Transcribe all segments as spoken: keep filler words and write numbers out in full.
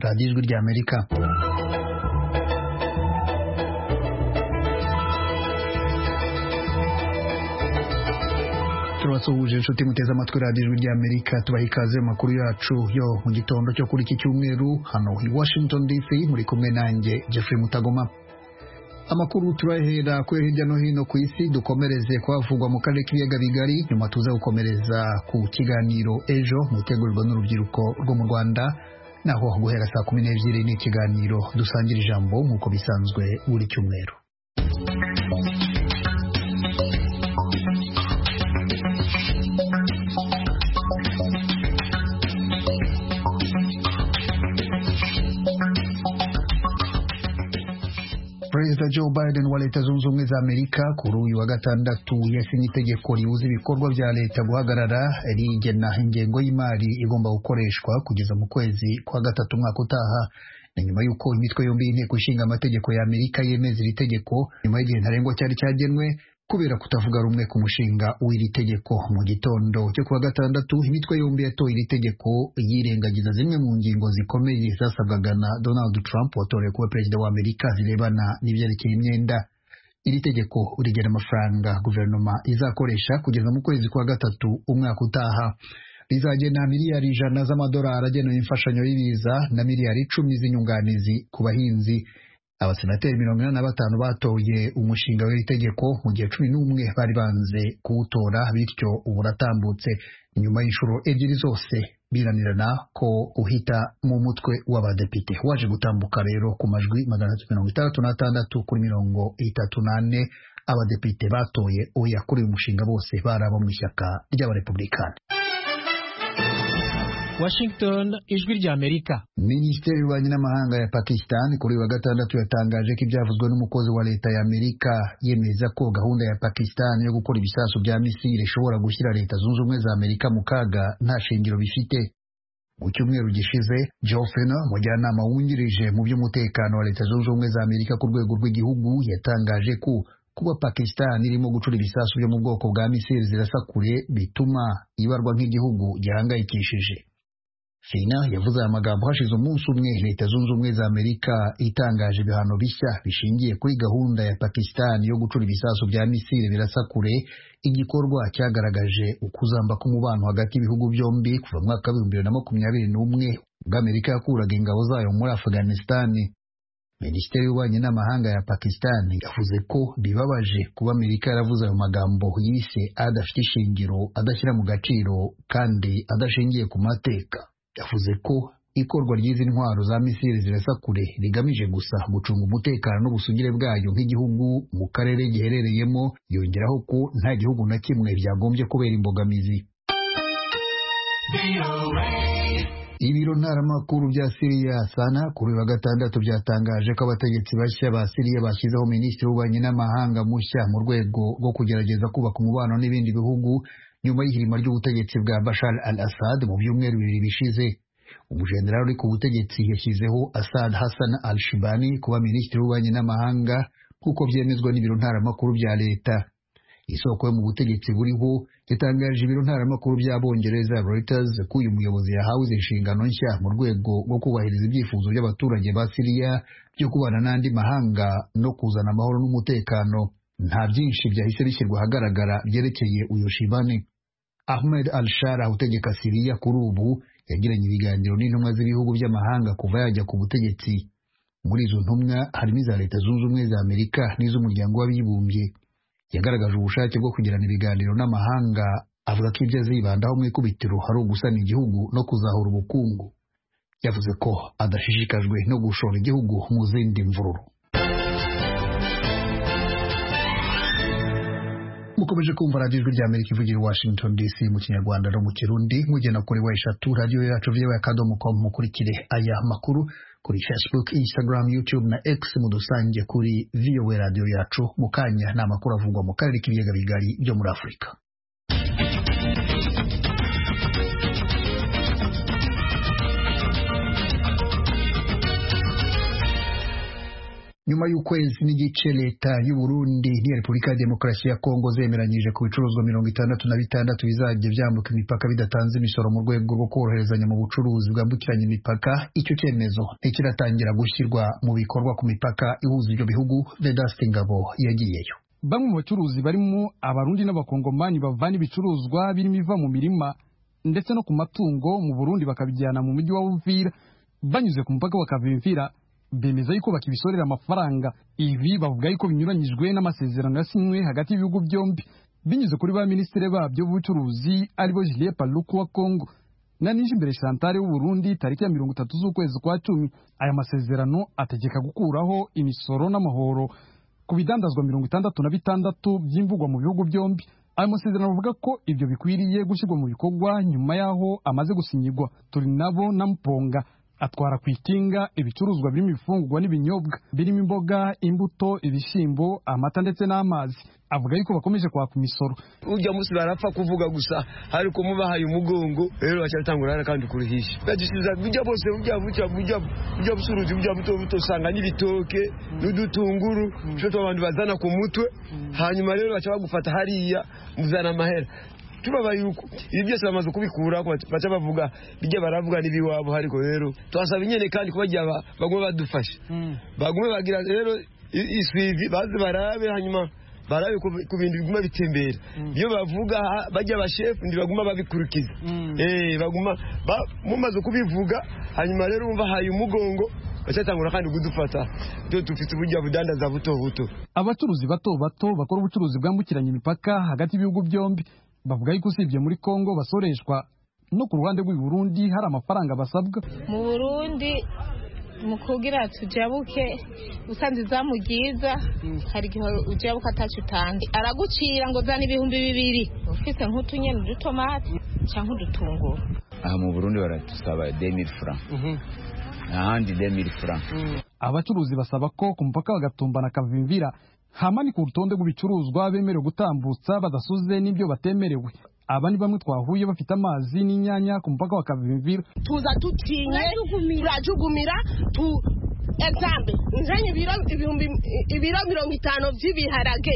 radiyo ijwi ry'Amerika. turabasuhuje inshuti muteze amatwi radiyo ijwi ry'Amerika, tubaha ikaze mu makuru yacu yo mu gitondo cyo kuri iki cyumweru hano i Washington D C, muri kumwe nanjye Jeffrey Mutagoma. Amakuru turahera kuri hirya no hino ku isi, dukomereze kwavugwa mu karere k'ibiyaga bigari, nyuma tuze gukomereza ku kiganiro ejo mutegurirwa n'urubyiruko rwo mu Rwanda, naho guhera saa kumi n'ebyiri ni ikiganiro dusangira ijambo nk'uko bisanzwe buri cyumweru. Perezida Joe Biden wa Leta Zunze Ubumwe za Amerika kuri uyu wa gatandatu yasinye itegeko ribuza ibikorwa bya leta guhagarara, rigena ingengo y'imari igomba gukoreshwa kugeza mu kwezi kwa gatatu umwaka utaha. Ni nyuma y'uko imitwe yombi y'inteko ishinga amategeko ya Amerika yemeza iri tegeko nyuma y'igihe ntarengwa cyari cyagenwe kubera kutavuga rumwe ku mushinga w'iri tegeko. Mu gitondo cyo kuwa gatandatu imitwe yombi yatoye iri tegeko yirengagiza zimwe mu ngingo zikomeye zasabwaga na Donald Trump watorewe kuba perezida wa Amerika zirebana n'ibyerekeye imyenda. Iri tegeko rigena amafaranga guverinoma izakoresha kugeza mu kwezi kwa gatatu umwaka utaha. Rizagena miliyari ijana z'amadolari agenewe imfashanyo y'ibiza na miliyari icumi z'inyunganizi ku bahinzi. Abasenateri mirongo inani na batanu batoye umushinga w'iri tegeko mu gihe cumi n'umwe bari banze kuwutora, bityo ubu uratambutse nyuma y'inshuro ebyiri zose biranirana ko uhita mu mutwe w'abadepite. Waje gutambuka rero ku majwi magana atatu mirongo itandatu n'atandatu kuri mirongo itatu n'ane. Abadepite batoye oya kuri uyu mushinga bose bari abo mu ishyaka ry'abarepublikani. Washington, ijwi ry'Amerika. Minisiteri y'ububanyi n'amahanga ya Pakistan kuri wa gatandatu yatangaje ko ibyavuzwe n'umukozi wa leta ya Amerika yemeza ko gahunda ya Pakistan yo gukora ibisasu bya misile ishobora gushyira Leta Zunze Ubumwe za Amerika mu kaga nta shingiro bifite. Mu cyumweru gishize, Joe Fenner, umujyanama wungirije mu by'umutekano wa Leta Zunze Ubumwe za Amerika ku rwego rw'igihugu, yatangaje ko kuba Pakistan irimo gucura ibisasu byo mu bwoko bwa misile zirasa kure bituma ibarwa nk'igihugu gihangayikishije. Fina yavuze aya magambo hashize umunsi umwe Leta Zunze Ubumwe za Amerika itangaje ibihano bishya bishingiye kuri gahunda ya Pakistan yo gucura ibisasu bya misile birasa kure, igikorwa cyagaragaje ukuzamba k'umubano hagati y'ibihugu byombi kuva mu mwaka w'ibihumbi bibiri na makumyabiri n'umwe ubwo Amerika yakuraga ingabo zayo muri Afghanistan. Minisiteri y'ububanyi n'amahanga ya Pakistan yavuze ko bibabaje kuba Amerika yaravuze ayo magambo yise adafite ishingiro, adashyira mu gaciro kandi adashingiye ku mateka. Yavuze ko ikorwa ry'izi ntwaro za misile zirasa kure rigamije gusa gucunga umutekano n'ubusugire bwayo nk'igihugu mu karere giherereyemo, yongeraho ko nta gihugu na kimwe byagombye kubera imbogamizi. Ibiro ntaramakuru bya Syria Sana kuri wa gatandatu byatangaje ko abategetsi bashya ba Syria bashyizeho minisitiri w'ububanyi n'amahanga mushya mu rwego rwo kugerageza kubaka umubano n'ibindi bihugu nyuma y'ihirima ry'ubutegetsi bwa Bashar al-Assad mu byumweru bibiri bishize. Umujenerali uri ku butegetsi yashyizeho Assad Hassan al-Shibani kuba minisitiri w'ububanyi n'amahanga nk'uko byemezwa n'ibiro ntaramakuru bya leta. Isoko yo mu butegetsi buriho yatangaje ibiro ntaramakuru by'Abongereza Reuters ko uyu muyobozi yahawe izi nshingano nshya mu rwego rwo kubahiriza ibyifuzo by'abaturage ba Syria byo kubana n'andi mahanga no kuzana amahoro n'umutekano. Nta byinshi byahise bishyirwa ahagaragara byerekeye uyu Shibani. Ahmed al-Shara utegeka Syria kuri ubu yagiranye ibiganiro n'intumwa z'ibihugu by'amahanga kuva yajya ku butegetsi. Muri izo ntumwa harimo iza Leta Zunze Ubumwe za Amerika n'iz'umuryango w'abibumbye. Yagaragaje ubushake bwo kugirana ibiganiro n'amahanga, avuga ko ibyo azibandaho mu ikubitiro hari ugusana igihugu no kuzahura ubukungu. Yavuze ko adashishikajwe no gushora igihugu mu zindi mvururu. Mukomeje kumva radiyo ijwi ry'Amerika ivugira i Washington D C mu Kinyarwanda no mu Kirundi, mugena kuri wa eshatu radiyo yacu V O A akadomo com. Mukurikire aya makuru kuri Facebook, Instagram, YouTube na X, mudusange kuri V O A radiyo yacu. Mu kanya ni amakuru avugwa mu karere k'ibiyaga bigari byo muri Afurika. Nyuma y'ukwezi n'igice leta y'u Burundi n'iya Repubulika ya Demokarasi ya Kongo zemeranyije ku bicuruzwa mirongo itandatu na bitandatu bizajya byambuka imipaka bidatanze imisoro mu rwego rwo koroherezanya mu bucuruzi bwambukiranya imipaka, icyo cyemezo ntikiratangira gushyirwa mu bikorwa ku mipaka ihuza ibyo bihugu. Vedaste Ngabo yagiyeyo. Bamwe mu bacuruzi barimo abarundi n'abakongomani bavana ibicuruzwa birimo iva mu mirima ndetse no ku matungo mu Burundi bakabijyana mu mujyi wa Uvira banyuze ku mupaka wa Kavimvira bemeza yuko bakibisorera amafaranga. Ibi bavuga yuko binyuranyijwe n'amasezerano yasinywe hagati y'ibihugu byombi binyuze kuri ba minisitiri babyo b'ubucuruzi aribo Julien Paluku wa Kongo na Nijimbere Chantal w'u Burundi tariki ya mirongo itatu z'ukwezi kwa cumi. Aya masezerano ategeka gukuraho imisoro n'amahoro ku bidandazwa mirongo itandatu na bitandatu by'imvugwa mu bihugu byombi. Aya masezerano avuga ko ibyo bikwiriye gushyirwa mu bikorwa nyuma yaho amaze gusinyirwa. Turi nabo na Mponga atwara ku ikinga ibicuruzwa birimo ibifungurwa n'ibinyobwa birimo imboga, imbuto, ibishyimbo, amata ndetse n'amazi. Avuga yuko bakomeje kwaka imisoro. Ujya musi barapfa kuvuga gusa ariko mubahaye umugongo rero bacyatangura kandi kurihisha. Bagisiza bijya bose ujya bucya bujya bujya busuruzi bujya buto buto sanga n'ibitoke n'udutunguru cyo abantu bazana ku mutwe, hanyuma rero bacha bagufata hariya muzana amahera. Tubaba yuko ibi byose bamaze kubikura ko bacha bavuga bijya baravuga nibiwabo, ariko rero twasaba inyene kandi kubajya bagwe badufasha bagwe bagira rero iswivi baze barabe hanyuma barabe ku bintu biguma bitembera. Iyo bavuga bajya abashefu ndi baguma babikurikiza eh baguma mumaze kubivuga hanyuma rero umva haye umugongo bacatangura kandi kudufata byo tufite ubujya budandaza buto buto. Abacuruzi bato bato bakora ubucuruzi bwambukiranya imipaka hagati y'ibihugu byombi bavuga yuko usibye muri Kongo basoreshwa no ku ruhande rw'u Burundi hari amafaranga basabwa. Mu Burundi mukugira tujabuke usanze zamugiza hari gihe ujabuka atacu tandi aragucira ngo zana ibihumbi bibiri ufise nk'utunyene dutomate cyangwa udutunguru. Aha mu Burundi baratusaba deux mille francs ahandi deux mille francs. Abacuruzi basaba ko ku mupaka w'Agatumba na Kavimvira hamani ku rutonde rw'ibicuruzwa bemerewe gutambutsa badasuze n'ibyo batemerewe. Aba ni bamwe twahuye bafite amazi n'inyanya ku mupaka wa Kavimvira. Tuza tutinye turajugumira tu example nzanye ibiro ibihumbi ibiro mirongo itanu by'ibiharage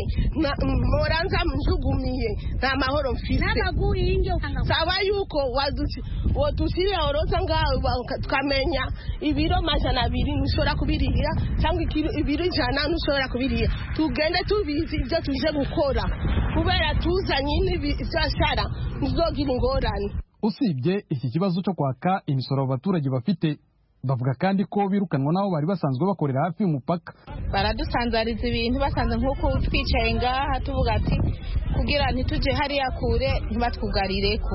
moranza mjugumiye nta mahoro mfise n'amaguhinge saba yuko wadusi wodusire oroza ngaho tukamenya ibiro majana abiri nshobora kubirira cyangwa ibiro ijana nshobora kubirira tugende tubizi ibyo tuje gukora kubera tuzanye n'ibyashara nzogira ingorane. Usibye iki kibazo cyo kwaka imisoro abaturage bafite bavuga kandi ko birukanwa nabo bari basanzwe bakorera hafi y'umupaka. Baradusanzariza ibintu basanze nk'uko twicaye ngaha tuvuga ati kugira ntituje hariya kure ntibatwugarireko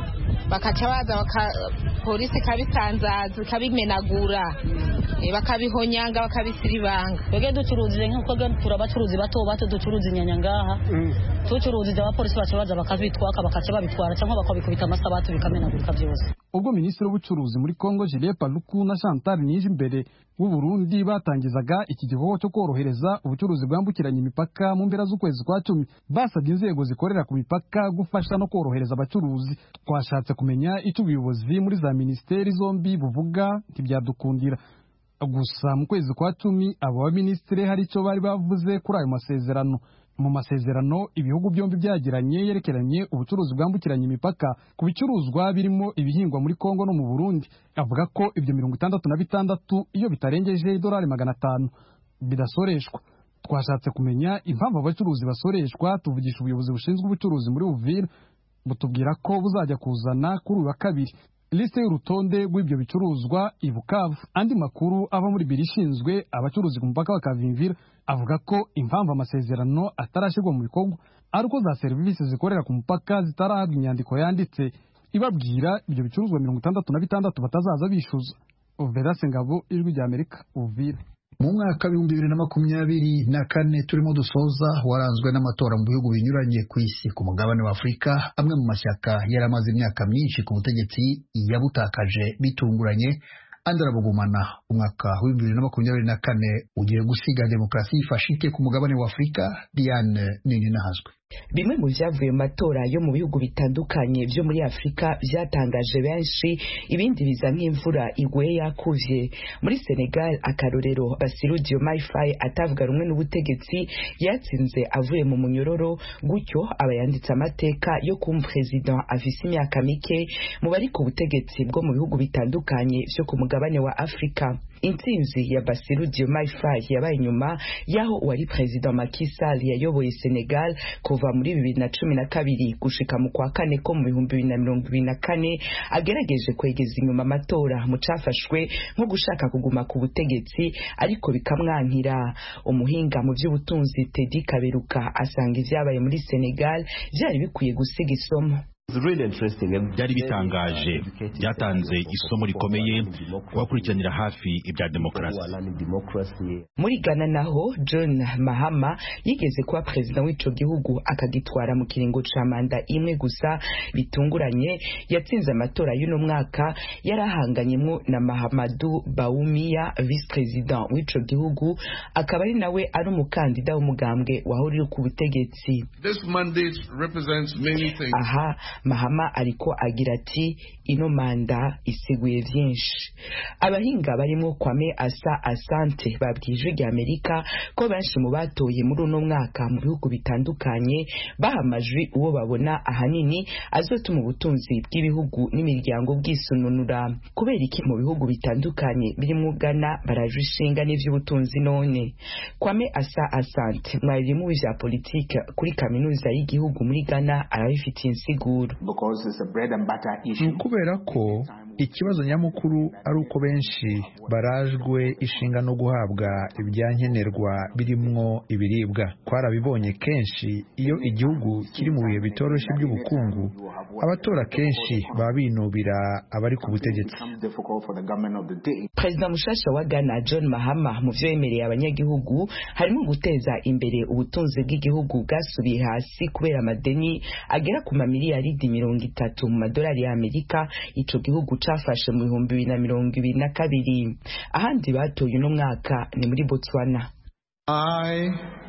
bakaca baza polisi kabisanzaza kabimenagura bakabihonyanga bakabisiribanga. Twege ducuruzije nk'uko turabacuruzi bato bato ducuruza inyanya ngaha tucuruzije abapolisi baca baza bakabitwaka bakaca babitwara cyangwa bakabikubita amasabatu bikamenagurika byose. Ubwo minisitiri w'ubucuruzi muri Kongo Julien Paluku na Chantal Nijimbere w'u Burundi batangizaga iki gikorwa cyo korohereza ubucuruzi bwambukiranya imipaka mu mpera z'ukwezi kwa cumi basabye inzego zikorera ku mipaka gufasha no korohereza abacuruzi. Twashatse kumenya icyo ubuyobozi muri za ministeri zombi buvuga ntibyadukundira. Gusa mu kwezi kwa cumi abo ba ministeri hari icyo bari bavuze kuri ayo masezerano. Mu masezerano ibihugu byombi byagiranye yerekeranye ubucuruzi bwambukiranya imipaka ku bicuruzwa birimo ibihingwa muri Kongo no mu Burundi. Avuga ko ibyo mirongo itandatu na bitandatu iyo bitarengeje idolari magana atanu bidasoreshwa. Twashatse kumenya impamvu abacuruzi basoreshwa. Tuvugisha ubuyobozi bushinzwe ubucuruzi muri Uvira butubwira ko buzajya kuzana kuri uwa kabiri liste y'urutonde rw'ibyo bicuruzwa i Bukavu. Andi makuru ava muri biro ishinzwe abacuruzi ku mupaka wa Kavimvira avuga ko impamvu amasezerano atarashyirwa mu bikorwa ari uko za serivisi zikorera ku mupaka zitarahabwa inyandiko yanditse ibabwira ibyo bicuruzwa mirongo itandatu na bitandatu batazaza bishyuza. Vedaste Ngabo, Ijwi ry'Amerika, Uvira. Mu mwaka w'ibihumbi bibiri na makumyabiri na kane turimo dusoza waranzwe n'amatora mu bihugu binyuranye ku isi. Ku mugabane wa Afurika amwe mu mashyaka yari amaze imyaka myinshi ku butegetsi yabutakaje bitunguranye andi arabugumana. Umwaka w'ibihumbi bibiri na makumyabiri na kane ugiye gusiga demokarasi ifashe ite ku mugabane wa Afurika? Diane Nini Nahazwe. Bimwe mu vyavuye mu matora yo mu bihugu bitandukanye vyo muri Afrika vyatangaje benshi, ibindi biza nk'imvura iguye yakuvye. Muri Senegal akarorero Bassirou Diomaye Faye atavuga rumwe n'ubutegetsi yatsinze avuye mu munyororo, gutyo abayanditse amateka yo kuba president afise imyaka mike mu bari ku butegetsi bwo mu bihugu bitandukanye vyo ku mugabane wa Afrika. Intsinzi ya Bassirou Diomaye Faye yabaye nyuma yaho uwari president Macky Sall yayoboye Senegal kuva muri bibiri na cumi na kabiri gushika mu kwa kane ko mu bihumbi bibiri na mirongo ibiri na kane agerageje kwegeza inyuma amatora mu cafashwe nko gushaka kuguma ku butegetsi ariko bikamwankira. Umuhinga mu by'ubutunzi Teddy Kaberuka asanga ivyabaye muri Senegal vyari bikwiye gusiga isomo. Byari bitangaje, byatanze isomo rikomeye kubakurikiranira hafi ibya demokarasi. Muri Ghana naho John Mahama yigeze kuba perezida w'ico gihugu akagitwara mu kiringo ca manda imwe gusa bitunguranye, yatsinze amatora y'uno mwaka yarahanganyemwo na Mahamadou Bawumia vice president w'ico gihugu, akaba ari nawe ari umukandida w'umugambwe wahurira ku butegetsi. Aha Mahama ariko agira ati ino manda isiguye vyinshi. Abahinga barimo Kwame Asa Asante babwije rya Amerika ko benshi mu batoye muri uno mwaka mu bihugu bitandukanye bahamajwe uwo babona ahanini azotuma ubutunzi bw'ibihugu n'imiryango bwisununura. Kubera iki mu bihugu bitandukanye birimo Ghana barajwe ishinga n'ivy'ubutunzi none? Kwame Asa Asante mwarimu w'ivya politike kuri kaminuza y'igihugu muri Ghana arabifitiye insiguro. Kubera ko ikibazo nyamukuru ari uko benshi barajwe ishinga no guhabwa ibyankenerwa birimwo ibiribwa. Twarabibonye kenshi iyo igihugu kiri mu bihe bitoroshye by'ubukungu, abatora kenshi babinubira abari ku butegetsi. President mushasha wa Ghana John Mahama mu vyo yemereye abanyagihugu harimo guteza imbere ubutunzi bw'igihugu bwasubiye hasi kubera amadeni agera ku mamiliyaridi mirongo itatu mu madolari ya Amerika ico gihugu cafashe mu bihumbi bibiri na mirongo ibiri na kabiri. Ahandi batoye uno mwaka ni muri Botswana. I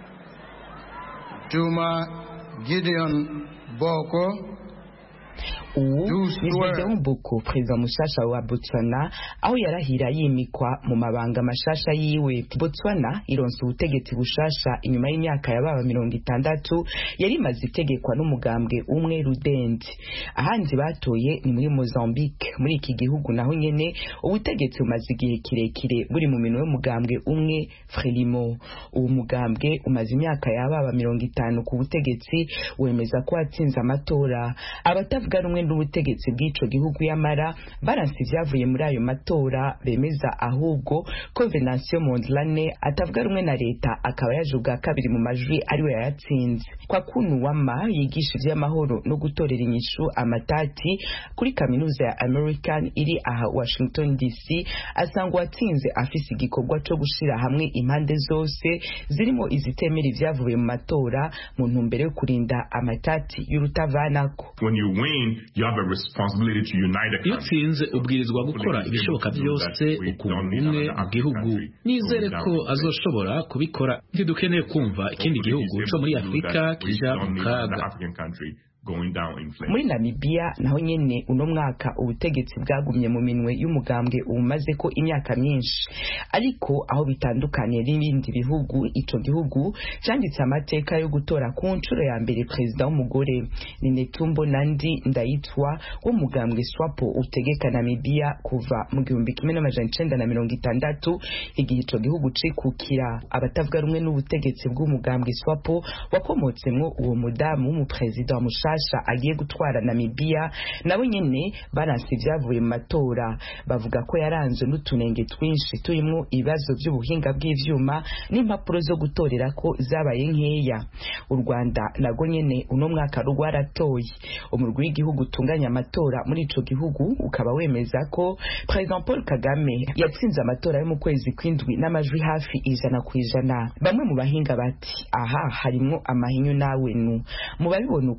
Juma Gideon Boko ubu ni Boko perezida mushasha wa Botswana aho yarahira yimikwa mu mabanga mashasha yiwe. Botswana ironse ubutegetsi bushasha inyuma y'imyaka yababa mirongo itandatu yari maze itegekwa n'umugambwe umwe Rudende. Ahandi batoye ni muri Mozambique. Muri iki gihugu naho nyene ubutegetsi bumaze igihe kirekire buri mu minwe y'umugambwe umwe Frelimo. Uwo mugambwe umaze imyaka yababa mirongo itanu ku butegetsi wemeza ko watsinze amatora. Abatavuga rumwe n'ubutegetsi bw'ico gihugu yamara baranse ivyavuye muri ayo matora, bemeza ahubwo ko Venancio Mondlane atavuga rumwe na leta akaba yajuga kabiri mu majwi ariwe yayatsinze. Kwa kunu wama yigisha ivy'amahoro no gutorera inyishu amatati kuri kaminuza ya American iri aha Washington D C, asanga watsinze afise igikorwa cyo gushira hamwe impande zose zirimo izitemera ivyavuye mu matora mu ntumbero yo kurinda amatati y'urutavanako. Iyo utsinze ubwirizwa gukora ibishoboka byose ukunga umwe mu gihugu. Nizere ko azoshobora kubikora. Ntidukeneye kumva ikindi gihugu cyo muri Afrika kija mu kaga. Muri Namibia naho nyene uno mwaka ubutegetsi bwagumye mu minwe y'umugambwe umaze ko imyaka myinshi, ariko aho bitandukanye n'ibindi bihugu ico gihugu cyanditse amateka yo gutora ku nshuro ya mbere perezida w'umugore. Ni Netumbo Nandi Ndaitwa w'umugambwe SWAPO utegeka Namibia kuva mu gihumbi kimwe n'amajana icenda na mirongo itandatu igihe ico gihugu cikukira. Abatavuga rumwe n'ubutegetsi bw'umugambwe SWAPO wakomotsemwo uwo mudamu w'umuperezida musha agiye gutwara Namibia nabo nyene baranse ivyavuye mu matora, bavuga ko yaranze n'utunenge twinshi turimo ibibazo by'ubuhinga bw'ivyuma n'impapuro zo gutorera ko zabaye nkeya. U Rwanda nago nyene uno mwaka rwaratoye. Umurwi w'igihugu utunganya amatora muri ico gihugu ukaba wemeza ko President Paul Kagame yatsinze amatora yo mu kwezi kw'indwi n'amajwi hafi ijana ku ijana. Bamwe mu bahinga bati aha harimo amahinyu nawe nu mu babibona uko harimo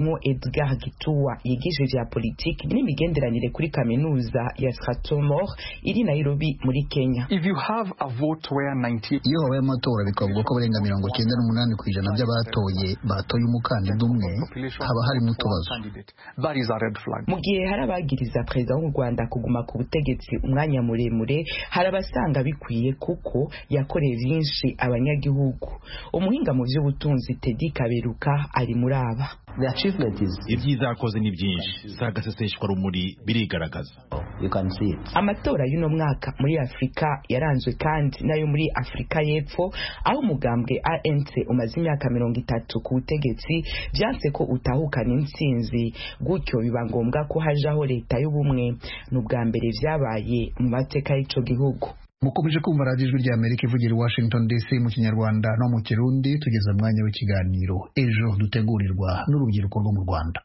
harimwo Edgar Gituwa yigije vya politiki n'imigenderanire kuri kaminuza ya Strathmore iri Nairobi muri Kenya. If you have a vote where ninety iyo habaye amatora bikavuga ko barenga mirongo cyenda n'umunani ku ijana by'abatoye batoye umukandida umwe haba harimo utubazo. That is a red flag. Mu gihe hari abagiriza perezida w'u Rwanda kuguma ku butegetsi umwanya muremure, hari abasanga bikwiye kuko yakoreye byinshi abanyagihugu. Umuhinga mu by'ubutunzi Teddy Kaberuka ari muri aba. Ibyiza yakoze ni byinshi, sagaseseshwa rumuri birigaragaza. Amatora y'uno mwaka muri Afrika yaranzwe kandi nayo muri Afrika y'Epfo, aho umugambwe A N C umaze imyaka mirongo itatu ku butegetsi byanse ko utahukana intsinzi, gutyo biba ngombwa ko hajaho leta y'ubumwe. N'ubwa mbere vyabaye mu mateka y'ico gihugu. Mukomeje kumva radiyo ijwi ry'Amerika ivugira i Washington D C mu Kinyarwanda no mu Kirundi. Tugeze mu mwanya w'ikiganiro ejo dutegurirwa n'urubyiruko rwo mu Rwanda.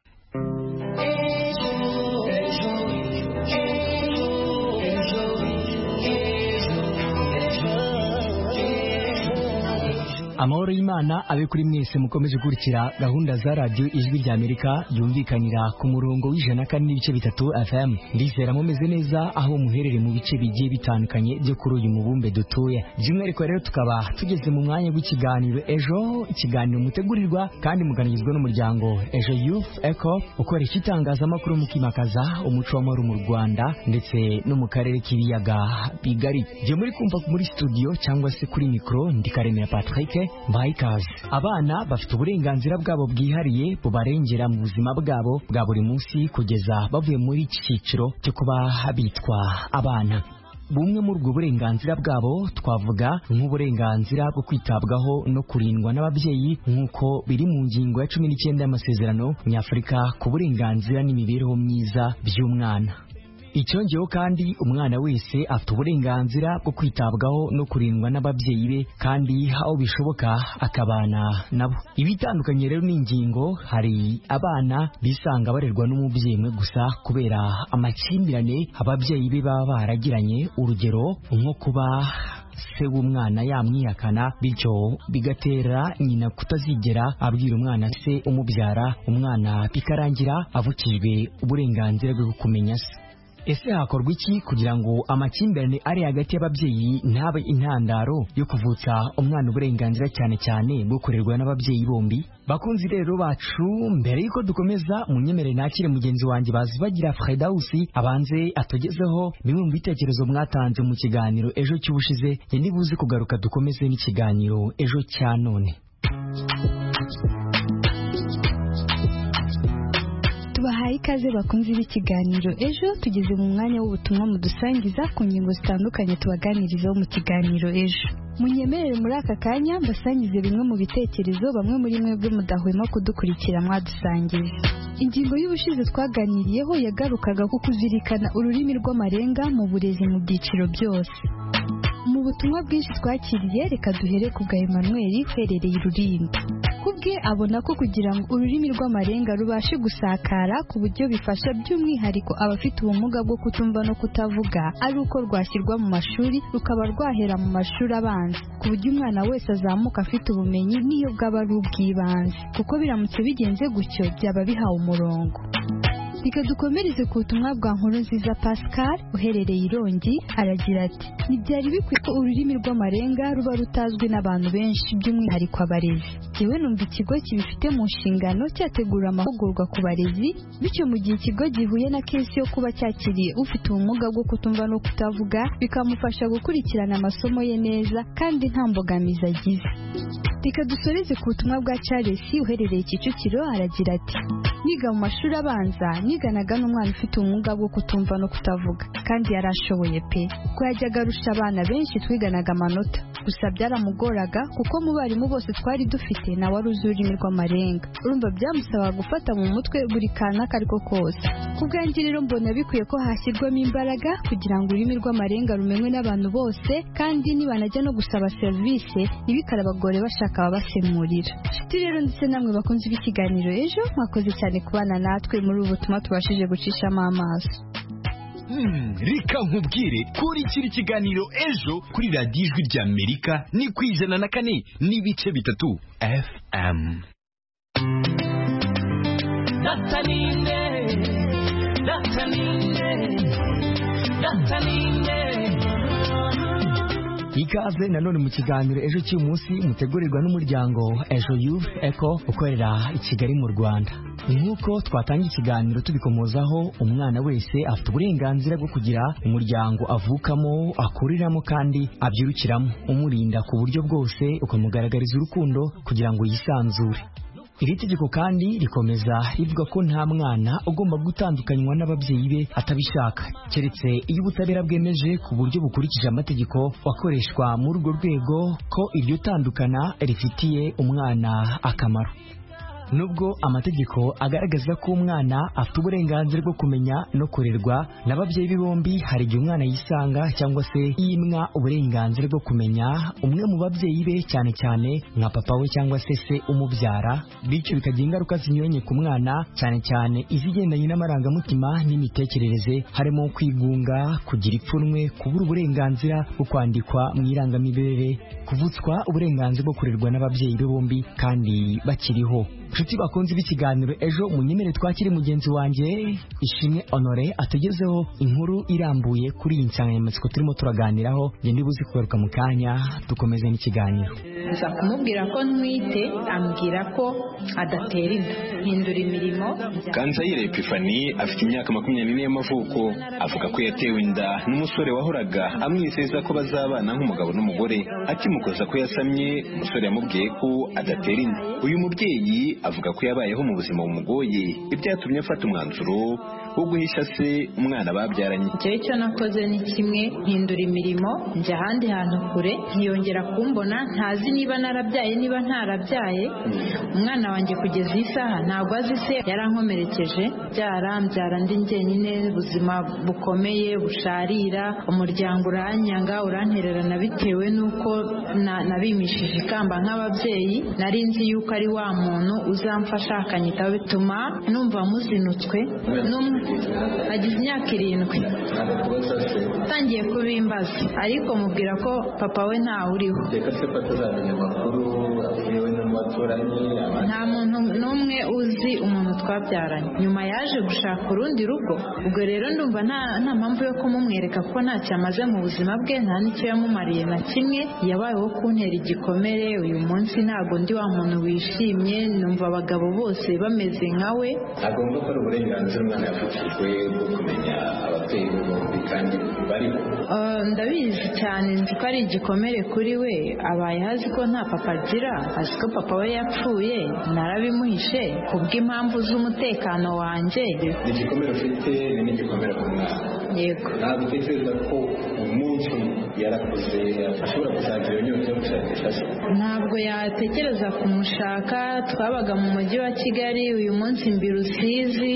Amahoro y'Imana abe kuri mwese mukomeje gukurikira gahunda za radio ijwi rya Amerika yumvikanira ku murongo w'ijana kane n'ibice bitatu F M. Ndizera mumeze neza aho muherere mu bice bigiye bitandukanye byo kuri uyu mubumbe dutuye. By'umwihariko rero tukaba tugeze mu mwanya w'ikiganiro ejo, ikiganiro mutegurirwa kandi muganizwa n'umuryango Ejo Youth Echo ukoresha itangazamakuru mu kimakaza umuco w'amahoro mu Rwanda ndetse no mu karere k'ibiyaga bigari. Je muri kumva muri studio cyangwa se kuri micro ndi Karemera Patrick Baikaze. Abana bafite uburenganzira bwabo bwihariye bubarengera mu buzima bwabo bwa buri munsi kugeza bavuye muri iki cyiciro cyo kuba bitwa abana. Bumwe muri ubwo burenganzira bwabo twavuga nk'uburenganzira bwo kwitabwaho no kurindwa n'ababyeyi nk'uko biri mu ngingo ya cumi n'icyenda y'amasezerano nyafurika ku burenganzira n'imibereho myiza by'umwana. Icyongeyeho kandi umwana wese afite uburenganzira bwo kwitabwaho no kurindwa n'ababyeyi be kandi aho bishoboka akabana nabo. Ibitandukanye rero n'ingingo, hari abana bisanga barerwa n'umubyeyi umwe gusa kubera amakimbirane ababyeyi be baba baragiranye, urugero nko kuba se w'umwana yamwihakana bityo bigatera nyina kutazigera abwira umwana se umubyara, umwana bikarangira avukijwe uburenganzira bwo kumenya se. Ese hakorwa iki kugira ngo amakimbirane ari hagati y'ababyeyi ntabe intandaro yo kuvutsa umwana uburenganzira cyane cyane bwo kurerwa n'ababyeyi bombi? Bakunzi rero bacu, mbere yuko dukomeza munyemere nakire mugenzi wanjye Bazibagira Fredausi abanze atogezeho bimwe mu bitekerezo mwatanze mu kiganiro ejo cy'ubushize, ye nibuze kugaruka dukomeze n'ikiganiro ejo cya none. Tubahaye ikaze bakunzi b'ikiganiro ejo, tugeze mu mwanya w'ubutumwa mudusangiza ku ngingo zitandukanye tubaganirizaho mu kiganiro ejo. Munyemerere muri aka kanya mbasangize bimwe mu bitekerezo bamwe muri mwebwe mudahwema kudukurikira mwadusangiza. Ingingo y'ubushize twaganiriyeho yagarukaga ku kuzirikana ururimi rw'amarenga mu burezi mu byiciro byose. Mu butumwa bwinshi twakiriye, reka duhere ku bwa Emmanuel uherereye i Rulindo. Kubwe abona ko kugira ngo ururimi rw'amarenga rubashe gusakara ku buryo bifasha by'umwihariko abafite ubumuga bwo kutumva no kutavuga, ari uko rwashyirwa mu mashuri rukaba rwahera mu mashuri abanza, ku buryo umwana wese azamuka afite ubumenyi niyo bwaba ari ubw'ibanze, kuko biramutse bigenze gutyo byaba bihawe umurongo. Reka dukomereze ku butumwa bwa Nkurunziza Pascal uherereye i Rongi, aragira ati ntibyari bikwiye ko ururimi rw'amarenga ruba rutazwi n'abantu benshi by'umwihariko abarezi. Yewe numva ikigo kibifite mu nshingano cyategura amahugurwa ku barezi, bityo mu gihe ikigo gihuye na kesi yo kuba cyakiriye ufite ubumuga bwo kutumva no kutavuga bikamufasha gukurikirana amasomo ye neza kandi nta mbogamizi agize. Reka dusoreze ku butumwa bwa Charles uherereye Kicukiro, aragira ati niga mu mashuri abanza niganaga n'umwana ufite ubumuga bwo kutumva no kutavuga kandi yarashoboye pe, ko yajyaga arusha abana benshi twiganaga amanota, gusa byaramugoraga kuko mu barimu bose twari dufite nawe wari uzi ururimi rw'amarenga, urumva byamusaba gufata mu mutwe buri kantu ako ariko kose. Ku bwanjye rero mbona bikwiye ko hashyirwamo imbaraga kugira ngo ururimi rw'amarenga rumenywe n'abantu bose, kandi nibanajya no gusaba serivisi ntibikare abagore bashaka ababasemurira. Nshuti rero ndetse namwe bakunze b'ikiganiro ejo, mwakoze cyane kubana natwe muri ubu butumwa tubashije gucishamo amaso. Hmm, reka nkubwire kuri kiri kiganiro ejo kuri radiyo ijwi rya Amerika ni ku ijana na kane n'ibice bitatu F M. data ninde data ninde data ninde. Ikaze nanone mu kiganiro ejo cy'uyu munsi mutegurirwa n'umuryango Ejo Youth Eco ukorera i Kigali mu Rwanda. Nk'uko twatanga ikiganiro tubikomozaho, umwana wese afite uburenganzira bwo kugira umuryango avukamo, akuriramo kandi abyirukiramo, umurinda ku buryo bwose, ukamugaragariza urukundo kugira ngo yisanzure. Iri tegeko kandi rikomeza rivuga ko nta mwana ugomba gutandukanywa n'ababyeyi be atabishaka, keretse iyo ubutabera bwemeje ku buryo bukurikije amategeko wakoreshwa muri urwo rwego ko iryo tandukana rifitiye umwana akamaro. Nubwo amategeko agaragaza ko umwana afite uburenganzira bwo kumenya no kurerwa n'ababyeyi be bombi, hari igihe umwana yisanga cyangwa se yimwa uburenganzira bwo kumenya umwe mu babyeyi be, cyane cyane nka papa we cyangwa se se umubyara, bityo bikagira ingaruka zinyuranye ku mwana, cyane cyane izigendanye n'amarangamutima n'imitekerereze, harimo kwigunga, kugira ipfunwe, kubura uburenganzira bwo kwandikwa mu irangamimerere, kuvutswa uburenganzira bwo kurerwa n'ababyeyi be bombi kandi bakiriho. Nshuti bakunze b'ikiganiro ejo, munyemere twakire mugenzi wanjye Ishimwe Honore atugezeho inkuru irambuye kuri iyi nsanganyamatsiko turimo turaganiraho. Njye ndibuze kugaruka mu kanya dukomeze n'ikiganiro. Nza kumubwira ko ntwite, ambwira ko adatera inda, hindura imirimo. Kanzayire Epifani afite imyaka makumyabiri n'ine y'amavuko, avuga ko yatewe inda n'umusore wahoraga amwizeza ko bazabana nk'umugabo n'umugore. Akimukoza ko yasamye, umusore yamubwiye ko adatera inda. Uyu mubyeyi avuga ko yabayeho mu buzima bumugoye, ibyatumye afata umwanzuro wo guhisha se umwana babyaranye. Icyo icyo nakoze ni kimwe, mpindura imirimo, njya ahandi hantu kure, ntiyongera kumbona, ntazi niba narabyaye niba ntarabyaye. Umwana wanjye kugeza iyi saha ntabwo azi se yarankomerekeje, byarambyara ndi njyenyine, ubuzima bukomeye busharira, umuryango uranyanga urantererana bitewe n'uko nabimishije ikamba nk'ababyeyi. Nari nzi yuko ari wa muntu uzamfasha akanyitaho, bituma numva muzinutswe. Agize imyaka irindwi atangiye kubimbaza, ariko mubwira ko papa we ntawe uriho. Nta muntu n'umwe uzi umuntu twabyaranye. Nyuma yaje gushaka urundi rugo, ubwo rero ndumva nta mpamvu yo kumumwereka ko ntacyo amaze mu buzima bwe, nta n'icyo yamumariye na kimwe. Yabayeho kuntera igikomere. Uyu munsi ntabwo ndi wa muntu wishimye, numva abagabo bose bameze nkawe. Agomba ko ari uburenganzira umwana yafashijwe bwo kumenya ababyeyi be bombi kandi bariho. Ndabizi cyane, nzi ko ari igikomere kuri we. Abaye azi ko nta papa agira, azi ko papa we yapfuye, narabimuhishe kubw'impamvu z'umutekano wanjye. Igikomere ufite ni n'igikomere ku mwana. Yego. Ntabwo utekereza ko umunsi yarakuze ashobora kuzagira inyota yo gushakisha se? Ntabwo yatekereza kumushaka. Twabaga mu mujyi wa Kigali, uyu munsi mbi Rusizi.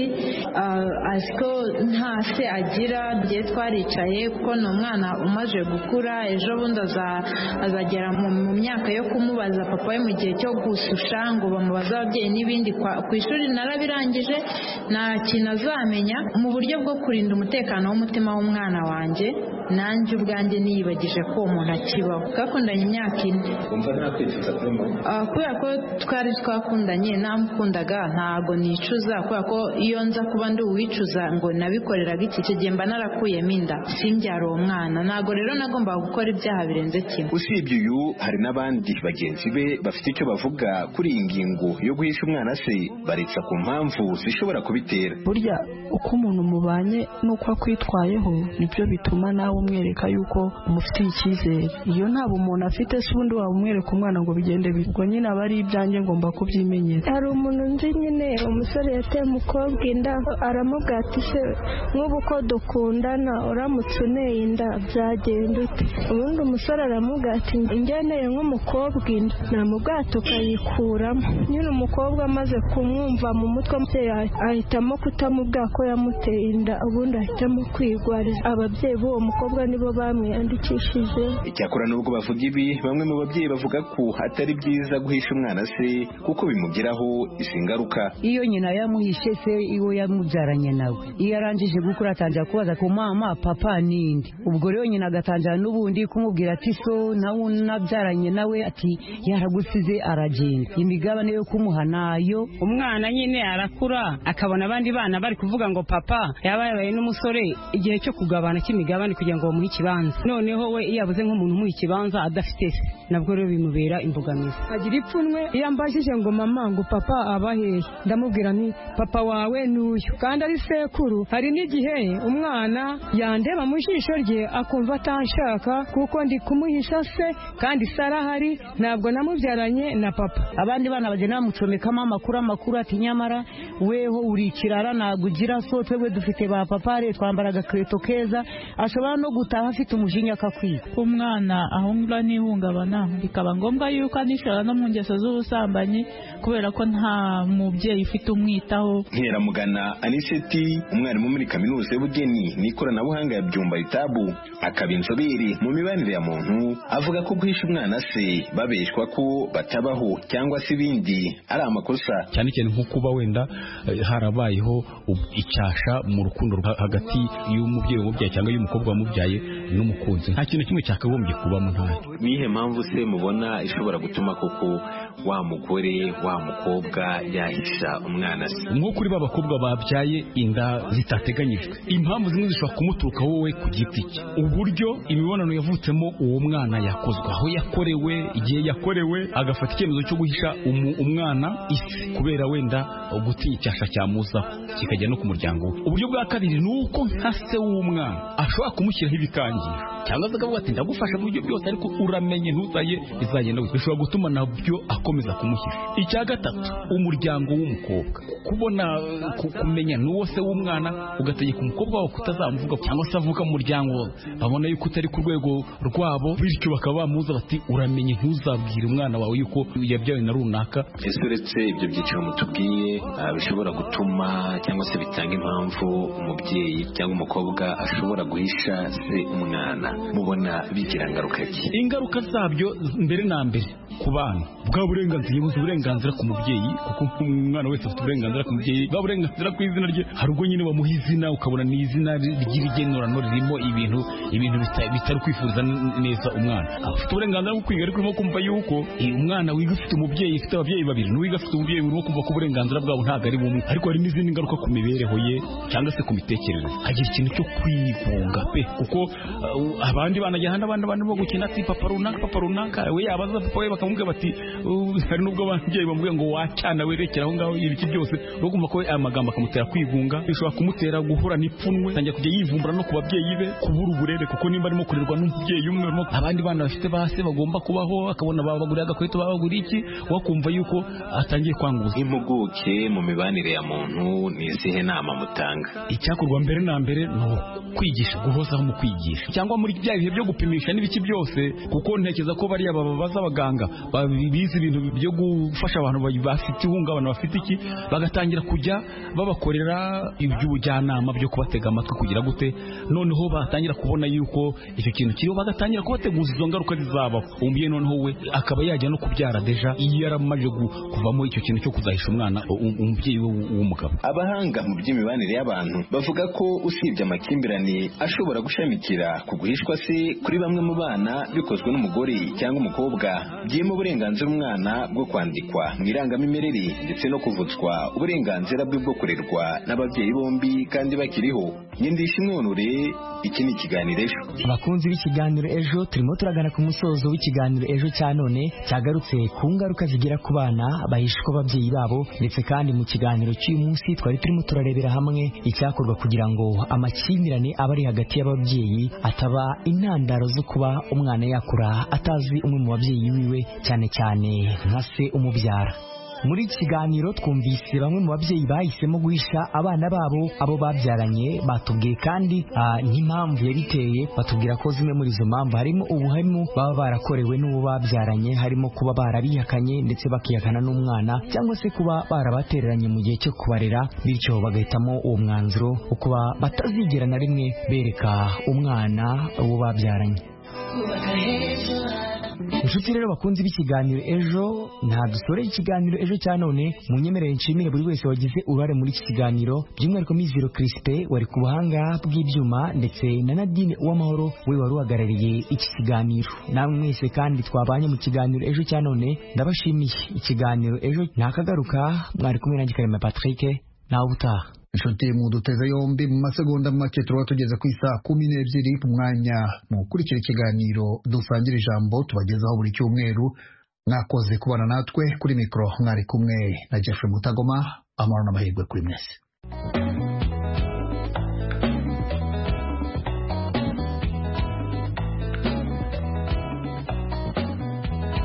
Azi ko nta se agira. Igihe twaricaye kuko ni umwana umaze gukura, ejo bundi azagera mu myaka yo kumubaza papa we mu gihe cyo gususha ngo bamubaze ababyeyi n'ibindi. Ku ishuri narabirangije, nta kintu azamenya. Mu buryo bwo kurinda umutekano w'umutima w'umwana wanjye, nanjye ubwanjye niyibagije ko uwo muntu akibaho. Twakundanye imyaka ine. Umva nta kwicuza kuri mama? Kubera ko twari twakundanye, namukundaga, ntago nicuza, kubera ko iyo nza kuba ndi uwicuza ngo nabikoreraga iki, icyo gihe mba narakuyemo inda, simbyara uwo mwana. Ntago rero nagombaga gukora ibyaha birenze kimwe. Usibye uyu, hari n'abandi bagenzi be bafite icyo bavuga kuri iyi ngingo yo guhisha umwana se, baritsa ku mpamvu zishobora kubitera. Burya uko umuntu mubanye n'uko akwitwayeho nibyo bituma nawe umwereka yuko umufitiye icyizere. Iyo nta bumuntu afite, si ubundi waba umwereka umwana ngo bigende bitwo nyine aba ari ibyanjye ngomba kubyimenyera. Hari umuntu nzi nyine, umusore yateye umukobwa inda, aramubwira ati se nk'ubu ko dukundana uramutse uneye inda byagenda ute? Ubundi umusore aramubwira ati ngeneye nk'umukobwa inda, namubwira tukayikuramo. Nyine umukobwa amaze kumwumva mu mutwe, ahitamo kutamubwira ko yamuteye inda, ubundi ahitamo kwigwariza. Ababyeyi b'uwo mukobwa umukobwa nibo bamwiyandikishije. Icyakora nubwo bavuga ibi, bamwe mu babyeyi bavuga ko atari byiza guhisha umwana se kuko bimugiraho izi ngaruka. Iyo nyina yamuhishe se iwe yamubyaranye nawe, iyo arangije gukura atangira kubaza ko mama papa nindi, ubwo rero nyina agatangira n'ubundi kumubwira ati so nawe nabyaranye nawe ati yaragusize aragenda. Imigabane yo kumuha nayo, umwana nyine arakura akabona abandi bana bari kuvuga ngo papa yaba yabaye n'umusore, igihe cyo kugabana cy'imigabane kugira ngo bamuhe ikibanza, noneho we iyo abuze nk'umuntu umuha ikibanza adafite se, nabwo rero bimubera imbogamizi. Agira ipfunwe iyo ambajije ngo mama ngo papa abahehe, ndamubwira nti papa wawe n'uyu kandi ari sekuru. Hari n'igihe umwana yandeba mu jisho rye akumva atanshaka kuko ndi kumuhisha se kandi sara hari ntabwo namubyaranye na papa. Abandi bana bagenda bamucomekamo amakuru amakuru ati nyamara weho uri ikirara ntabwo ugira so, twebwe dufite ba papa re twambara agakweto keza, ashobora no gutaha afite umujinya akakwiga. Umwana ahungura n'ihungabana bikaba ngombwa yuko anishora no mu ngeso z'ubusambanyi kubera ko nta mubyeyi ufite umwitaho. Nkeramugana Aniseti, umwarimu muri kaminuza y'ubugeni n'ikoranabuhanga ya Byumba Itabu, akaba inzobere mu mibanire ya muntu, avuga ko guhisha umwana se babeshwa ko batabaho cyangwa se ibindi ari amakosa, cyane cyane nko kuba wenda harabayeho icyasha mu rukundo hagati y'umubyeyi wamubyaye cyangwa y'umukobwa wamubyaye n'umukunzi. Nta kintu kimwe cyakagombye kubamo. Ntayo. Nihe mpamvu se mubona ishobora gutuma koko wa mugore wa mukobwa yahisha umwana se? Nko kuri ba bakobwa babyaye inda zitateganyijwe, impamvu zimwe zishobora kumuturuka wowe ku giti cye, uburyo imibonano yavutsemo uwo mwana yakozwe, aho yakorewe, igihe yakorewe, agafata icyemezo cyo guhisha umu, umwana isi kubera wenda gutinya icyasha cyamuzaho kikajya no ku muryango we. Uburyo bwa kabiri ni uko nka se w'umwana ashobora kumushyiraho ibikangisho cyangwa se akavuga ati ndagufasha mu buryo byose ariko uramenye ntuzaye izagenda wese, bishobora gutuma nabyo akomeza kumushyira. Icya gatatu, umuryango w'umukobwa kubona kumenya n'uwo se w'umwana, ugategeka umukobwa wawe kutazamuvuga cyangwa se avuga mu muryango babona yuko utari ku rwego rwabo, bityo bakaba bamuza bati uramenye ntuzabwire umwana wawe yuko yabyawe na runaka. Ese uretse ibyo byiciro mutubwiye bishobora gutuma cyangwa se bitanga impamvu umubyeyi cyangwa umukobwa ashobora guhisha se umwana, mubona bigira ngaruka ki? Ingaruka zabyo mbere na mbere ku bana, bwa burenganzira buze uburenganzira ku mubyeyi, kuko umwana wese afite uburenganzira ku mubyeyi, bwa burenganzira ku izina rye. Hari ubwo nyine bamuha izina ukabona ni izina ry'irigenorano ririmo ibintu ibintu bitari kwifuriza neza umwana. Afite uburenganzira bwo kwiga ariko urimo kumva yuko umwana wiga ufite umubyeyi, ufite ababyeyi babiri n'uwiga afite umubyeyi, urimo kumva ko uburenganzira bwabo ntabwo ari bumwe, ariko hari n'izindi ngaruka ku mibereho ye cyangwa se ku mitekerereze. Hagira ikintu cyo kwigunga pe, kuko uh, abandi banajyana n'abandi bandi bo gukina ati papa runaka papa runaka, we yabaza papa we bakamubwira bati uh, hari nubwo ababyeyi bamubwira ngo wacyana werekera aho ngaho ibiki byose, no kumva ko aya magambo akamutera kwigunga, bishobora kumutera guhura n'ipfunwe, tangira kujya yivumbura no ku babyeyi be, kubura uburere, kuko nimba arimo kurerwa n'umubyeyi umwe, abandi bana bafite base bagomba kubaho, akabona babaguriye agakweto babaguriye iki, wakumva yuko atangiye kwanguza. Impuguke mu mibanire ya muntu ni izihe nama mutanga? Icyakorwa mbere na mbere no kwigisha, guhozaho mu kwigisha, cyangwa muri bya bihe byo gupimisha n'ibiki byose, kuko ntekereza ko bariya babaza abaganga bize ibintu byo gufasha abantu bafite ihungabana bafite iki, bagatangira kujya babakorera iby'ubujyanama byo kubatega amatwi kugira gute, noneho batangira kubona yuko icyo kintu kiriho, bagatangira kubateguza izo ngaruka zizabaho. Umubyeyi noneho we akaba yajya no kubyara deja iyo yaramaje kuvamo icyo kintu cyo kuzahisha umwana umubyeyi we w'umugabo. Abahanga mu by'imibanire y'abantu bavuga ko usibye amakimbirane ashobora gushamikira ku guhishwa se kuri bamwe mu bana bikozwe n'umugore cyangwa umukobwa, byimo uburenganzira umwana bwo kwandikwa mu irangamimerere ndetse no kuvutswa uburenganzira bwe bwo kurerwa n'ababyeyi bombi kandi bakiriho. Nyindishimwe Honore, iki ni ikiganiro Ejo. Abakunzi b'ikiganiro Ejo, turimo turagana ku musozo w'ikiganiro Ejo cya none cyagarutse ku ngaruka zigira ku bana bahishwa ababyeyi babo, ndetse kandi mu kiganiro cy'uyu munsi twari turimo turarebera hamwe icyakorwa kugira ngo amakimbirane aba ari hagati y'ababyeyi ataba intandaro zo kuba umwana yakura atazi umwe mu babyeyi wiwe, cyane cyane nka se umubyara. muri iki kiganiro twumvise bamwe mu babyeyi bahisemo guhisha abana babo abo babyaranye. Batubwiye kandi n'impamvu yabiteye, batubwira ko zimwe muri izo mpamvu harimo ubuhemu baba barakorewe n'uwo babyaranye, harimo kuba barabihakanye ndetse bakihakana n'umwana, cyangwa se kuba barabatereranye mu gihe cyo kubarera, bityo bagahitamo uwo mwanzuro wo kuba batazigera na rimwe bereka umwana uwo babyaranye. Inshuti rero bakunze b'ikiganiro ejo, nta dusoreye ikiganiro ejo cya none. Munyemerere nshimire buri wese wagize uruhare muri iki kiganiro, by'umwihariko Mizero Crispin wari ku buhanga bw'ibyuma, ndetse na Nadine Uwamahoro we wari uhagarariye iki kiganiro. Namwe mwese kandi twabanye mu kiganiro ejo cya none ndabashimiye. Ikiganiro ejo ntakagaruka, mwari kumwe nanjye Karema Patrick, nawe utaha. Inshuti muduteze yombi, mu masegonda make turaba tugeze ku isaha kumi n'ebyiri ku mwanya mukurikira ikiganiro dusangira ijambo tubagezaho buri cyumweru. Mwakoze kubana natwe, kuri mikoro mwari kumwe na Jeffrey Mutagoma. Amahoro n'amahirwe kuri mwese.